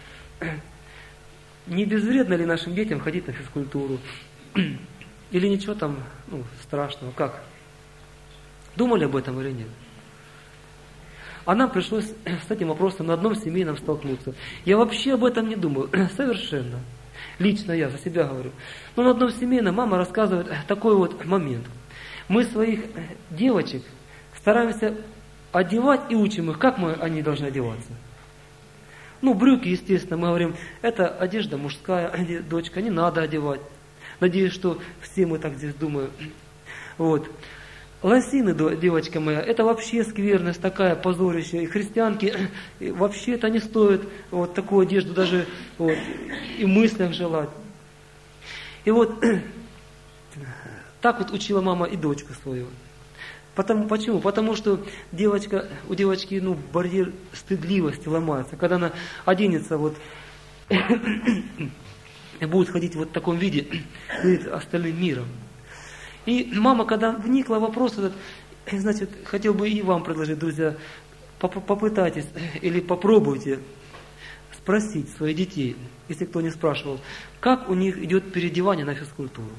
Не безвредно ли нашим детям ходить на физкультуру? Или ничего там страшного? Как? Думали об этом или нет? А нам пришлось с этим вопросом на одном семейном столкнуться. Я вообще об этом не думал. Совершенно. Лично я за себя говорю. Но на одном семейном мама рассказывает такой вот момент. Мы своих девочек стараемся одевать и учим их, как они должны одеваться. Брюки, естественно, мы говорим, это одежда мужская, дочка, не надо одевать. Надеюсь, что все мы так здесь думаем. Вот. Лосины, девочка моя, это вообще скверность такая, позорище. И христианки вообще это не стоит вот такую одежду даже вот, и в мыслях желать. И вот так вот учила мама и дочку свою. Почему? Потому что у девочки барьер стыдливости ломается. Когда она оденется вот, и будет ходить вот в таком виде перед остальным миром. И мама, когда вникла в вопрос этот, значит, хотел бы и вам предложить, друзья, попытайтесь или попробуйте спросить своих детей, если кто не спрашивал, как у них идет переодевание на физкультуру.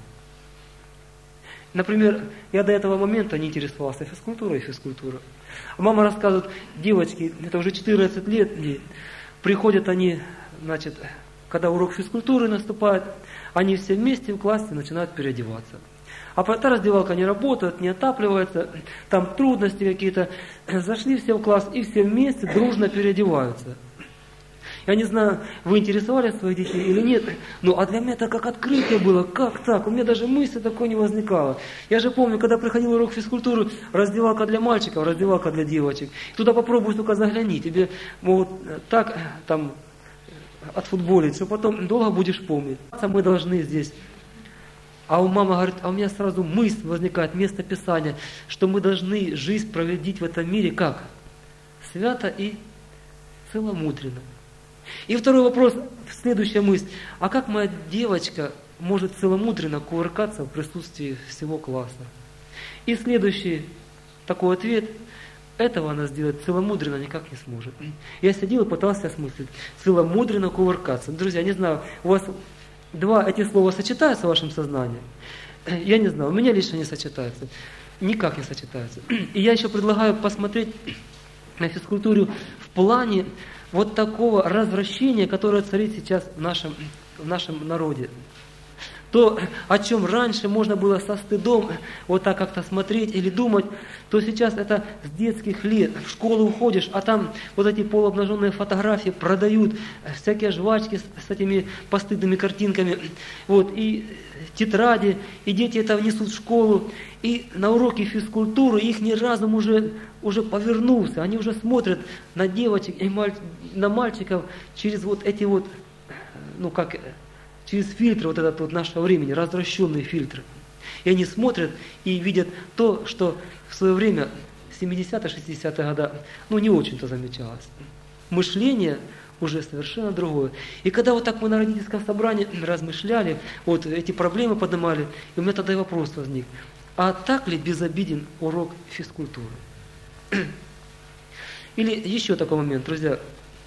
Например, я до этого момента не интересовался физкультурой. А мама рассказывает, девочки, это уже 14 лет, приходят они, значит, когда урок физкультуры наступает, они все вместе в классе начинают переодеваться. А та раздевалка не работает, не отапливается, там трудности какие-то. Зашли все в класс и все вместе дружно переодеваются. Я не знаю, вы интересовали своих детей или нет, а для меня это как открытие было, как так? У меня даже мысли такой не возникало. Я же помню, когда приходил урок физкультуры, раздевалка для мальчиков, раздевалка для девочек. Туда попробуй только загляни, тебе могут так там отфутболить, что потом долго будешь помнить. Мы должны здесь. А у мамы говорит, а у меня сразу мысль возникает, место Писания, что мы должны жизнь проводить в этом мире как? Свято и целомудренно. И второй вопрос, следующая мысль. А как моя девочка может целомудренно кувыркаться в присутствии всего класса? И следующий такой ответ, этого она сделать целомудренно никак не сможет. Я сидел и пытался осмыслить. Целомудренно кувыркаться. Друзья, не знаю, у вас два эти слова сочетаются в вашем сознании? Я не знаю, у меня лично не сочетаются. Никак не сочетаются. И я еще предлагаю посмотреть на физкультуру в плане вот такого развращения, которое царит сейчас в нашем народе. То, о чем раньше можно было со стыдом вот так как-то смотреть или думать, то сейчас это с детских лет. В школу уходишь, а там вот эти полуобнаженные фотографии продают, всякие жвачки с этими постыдными картинками, вот, и тетради, и дети это внесут в школу, и на уроке физкультуры их разум уже повернулся, они уже смотрят на девочек и на мальчиков через вот эти вот, через фильтры вот этот вот нашего времени, развращенные фильтры. И они смотрят и видят то, что в свое время, 70-е, 60-е годы, не очень-то замечалось. Мышление уже совершенно другое. И когда вот так мы на родительском собрании размышляли, вот эти проблемы поднимали, и у меня тогда и вопрос возник. А так ли безобиден урок физкультуры? Или еще такой момент, друзья.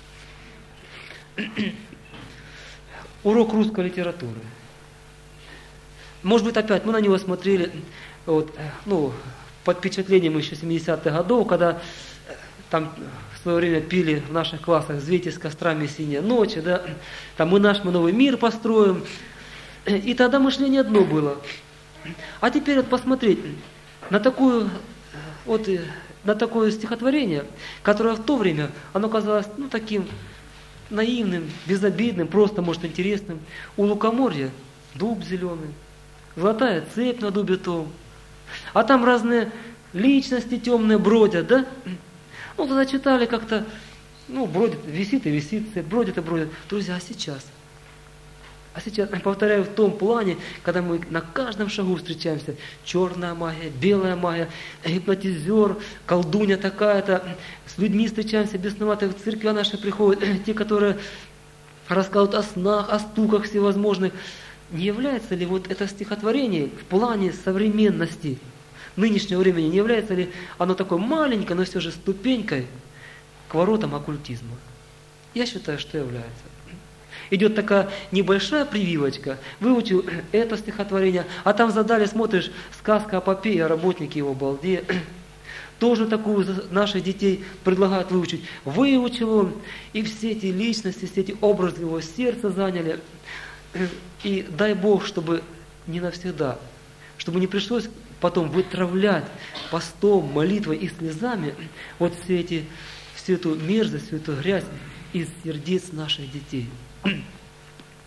Урок русской литературы. Может быть, опять мы на него смотрели вот, под впечатлением еще 70-х годов, когда там в свое время пили в наших классах «Взвейте с кострами синие ночи», да, там мы новый мир построим. И тогда мышление одно было. А теперь вот посмотреть на такое стихотворение, которое в то время, оно казалось таким наивным, безобидным, просто, может, интересным. У лукоморья дуб зеленый, золотая цепь на дубе том. А там разные личности темные бродят, да? Тогда читали как-то, бродит, висит и висит, цепь, бродит и бродит. Друзья, а сейчас, повторяю, в том плане, когда мы на каждом шагу встречаемся, черная магия, белая магия, гипнотизер, колдунья такая-то, с людьми встречаемся бесноватые, в церкви наши приходят, те, которые рассказывают о снах, о стуках всевозможных. Не является ли вот это стихотворение в плане современности нынешнего времени, не является ли оно такой маленькой, но все же ступенькой к воротам оккультизма? Я считаю, что является. Идет такая небольшая прививочка, выучил это стихотворение, а там задали, смотришь, сказка о попе и о работнике его балде. Тоже такую наших детей предлагают выучить. Выучил он, и все эти личности, все эти образы его сердца заняли. И дай Бог, чтобы не навсегда, чтобы не пришлось потом вытравлять постом, молитвой и слезами вот всю эту мерзость, всю эту грязь из сердец наших детей.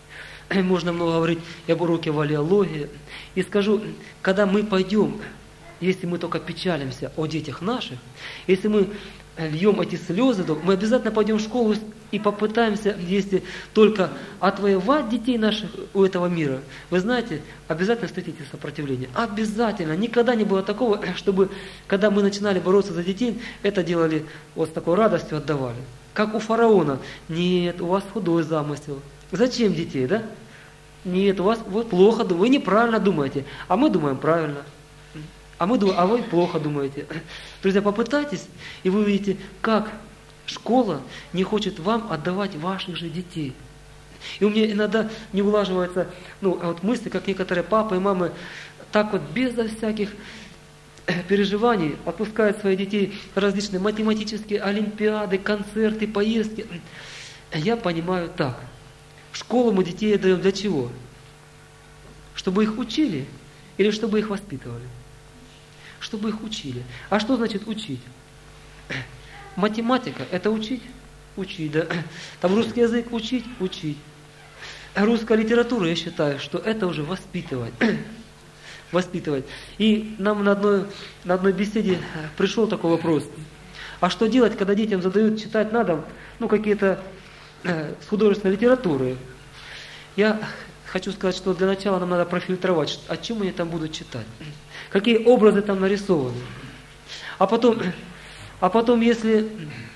Можно много говорить об уроке валеологии. И скажу, когда мы пойдем если мы только печалимся о детях наших, если мы льем эти слезы, то мы обязательно пойдем в школу и попытаемся, если только отвоевать детей наших у этого мира. Вы знаете, обязательно встретите сопротивление. Обязательно. Никогда не было такого, чтобы, когда мы начинали бороться за детей, это делали вот с такой радостью, отдавали. Как у фараона. Нет, у вас худой замысел. Зачем детей, да? Нет, у вас вот плохо, вы неправильно думаете, а мы думаем правильно. А вы плохо думаете. Друзья, попытайтесь, и вы увидите, как школа не хочет вам отдавать ваших же детей. И у меня иногда не улаживается мысли, как некоторые папы и мамы так вот безо всяких переживаний отпускают своих детей в различные математические олимпиады, концерты, поездки. Я понимаю так. В школу мы детей отдаем для чего? Чтобы их учили или чтобы их воспитывали? Чтобы их учили. А что значит учить? Математика – это учить? Учить, да. Там русский язык учить? Учить. Русская литература, я считаю, что это уже воспитывать. Воспитывать. И нам на одной беседе пришел такой вопрос. А что делать, когда детям задают читать на дом, какие-то с художественной литературы? Я хочу сказать, что для начала нам надо профильтровать, о чем они там будут читать. Какие образы там нарисованы. А потом если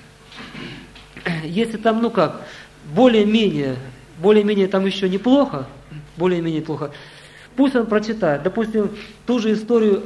там, более-менее там еще неплохо, более-менее плохо, пусть он прочитает, допустим, ту же историю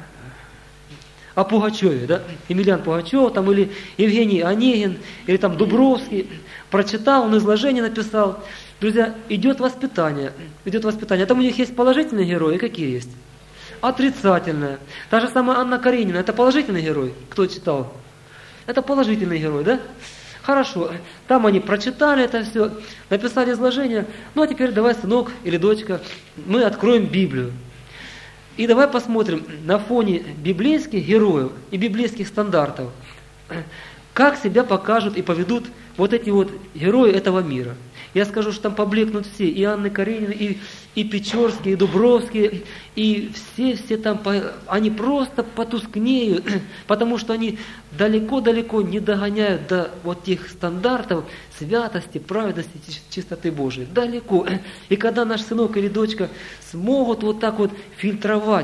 о Пугачеве, да? Емельян Пугачев, там, или Евгений Онегин, или там Дубровский, прочитал, он изложение написал. Друзья, идет воспитание. А там у них есть положительные герои, какие есть? Отрицательная. Та же самая Анна Каренина, это положительный герой? Кто читал? Это положительный герой, да? Хорошо. Там они прочитали это все, написали изложение. А теперь давай, сынок или дочка, мы откроем Библию. И давай посмотрим на фоне библейских героев и библейских стандартов, как себя покажут и поведут вот эти вот герои этого мира. Я скажу, что там поблекнут все, и Анны Каренины, и Печорские, и Дубровские, и все там, они просто потускнеют, потому что они далеко-далеко не догоняют до вот тех стандартов святости, праведности, чистоты Божией. Далеко. И когда наш сынок или дочка смогут вот так вот фильтровать,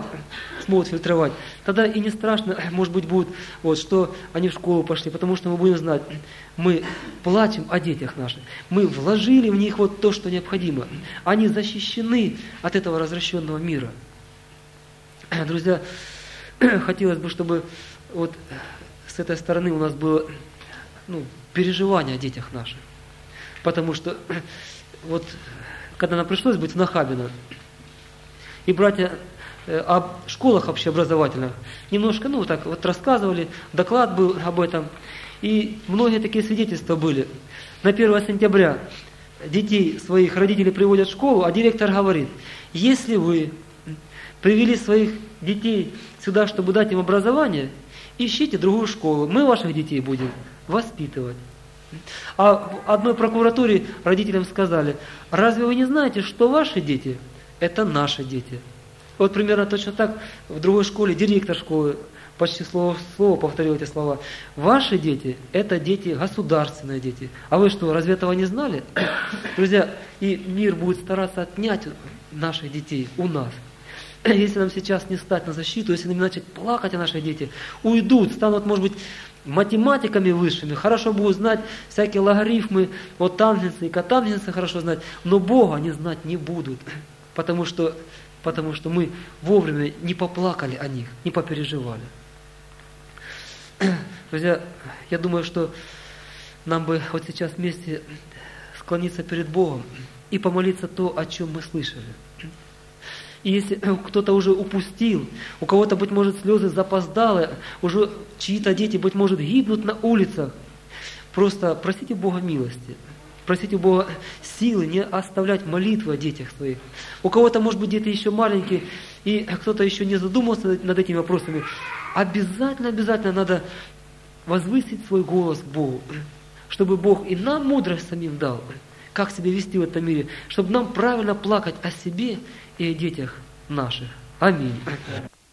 тогда и не страшно, может быть, будет, что они в школу пошли, потому что мы будем знать, мы плачем о детях наших, мы вложили в них вот то, что необходимо. Они защищены от этого развращенного мира. Друзья, хотелось бы, чтобы вот с этой стороны у нас было переживание о детях наших. Потому что вот когда нам пришлось быть в Нахабино, и братья о школах общеобразовательных немножко, рассказывали, доклад был об этом, и многие такие свидетельства были. На 1 сентября детей своих родители приводят в школу, а директор говорит, если вы привели своих детей сюда, чтобы дать им образование, ищите другую школу, мы ваших детей будем воспитывать. А в одной прокуратуре родителям сказали, разве вы не знаете, что ваши дети – это наши дети? Вот примерно точно так в другой школе директор школы почти слово в слово повторил эти слова. Ваши дети – это дети, государственные дети. А вы что, разве этого не знали? Друзья, и мир будет стараться отнять наших детей у нас. Если нам сейчас не стать на защиту, если нам начать плакать о наших детях, уйдут, станут, может быть, математиками высшими, хорошо будут знать всякие логарифмы, тангенсы и котангенсы хорошо знать, но Бога они знать не будут, потому что мы вовремя не поплакали о них, не попереживали. Друзья, я думаю, что нам бы вот сейчас вместе склониться перед Богом и помолиться то, о чем мы слышали. И если кто-то уже упустил, у кого-то, быть может, слезы запоздалы, уже чьи-то дети, быть может, гибнут на улицах, просто просите Бога милости, просите Бога силы не оставлять молитвы о детях своих. У кого-то, может быть, дети еще маленькие, и кто-то еще не задумался над этими вопросами. Обязательно надо возвысить свой голос к Богу, чтобы Бог и нам мудрость самим дал, как себя вести в этом мире, чтобы нам правильно плакать о себе и о детях наших. Аминь.